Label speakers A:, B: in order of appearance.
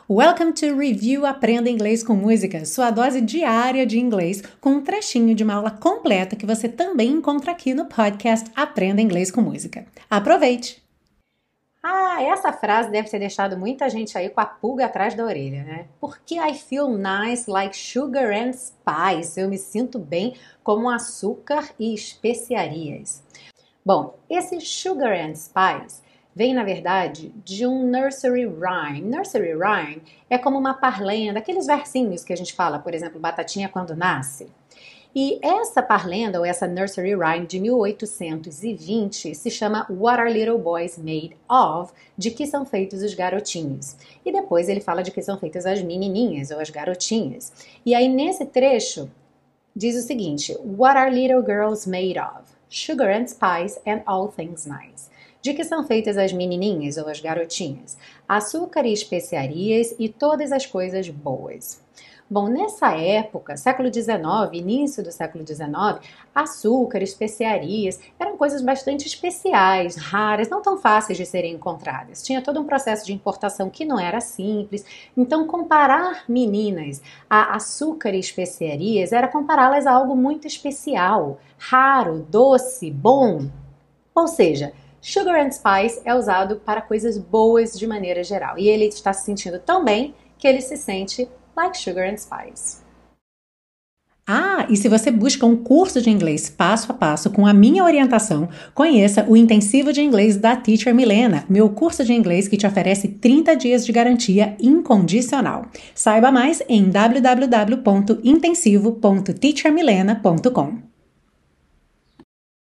A: Welcome to Review Aprenda Inglês com Música, sua dose diária de inglês, com um trechinho de uma aula completa que você também encontra aqui no podcast Aprenda Inglês com Música. Aproveite! Essa frase deve ter deixado muita gente aí com a pulga atrás da orelha, né? Porque I feel nice like sugar and spice. Eu me sinto bem como açúcar e especiarias. Bom, esse sugar and spice vem, na verdade, de um nursery rhyme. Nursery rhyme é como uma parlenda, aqueles versinhos que a gente fala, por exemplo, batatinha quando nasce. E essa parlenda, ou essa nursery rhyme de 1820, se chama What Are Little Boys Made Of? De que são feitos os garotinhos. E depois ele fala de que são feitas as menininhas, ou as garotinhas. E aí, nesse trecho, diz o seguinte: What are little girls made of? Sugar and spice and all things nice. De que são feitas as menininhas ou as garotinhas? Açúcar e especiarias e todas as coisas boas. Bom, nessa época, século XIX, início do século XIX, açúcar, especiarias eram coisas bastante especiais, raras, não tão fáceis de serem encontradas. Tinha todo um processo de importação que não era simples. Então, comparar meninas a açúcar e especiarias era compará-las a algo muito especial, raro, doce, bom. Ou seja, sugar and spice é usado para coisas boas de maneira geral. E ele está se sentindo tão bem que ele se sente like sugar and spice. E se você busca um curso de inglês passo a passo com a minha orientação, conheça o Intensivo de Inglês da Teacher Milena, meu curso de inglês que te oferece 30 dias de garantia incondicional. Saiba mais em www.intensivo.teachermilena.com.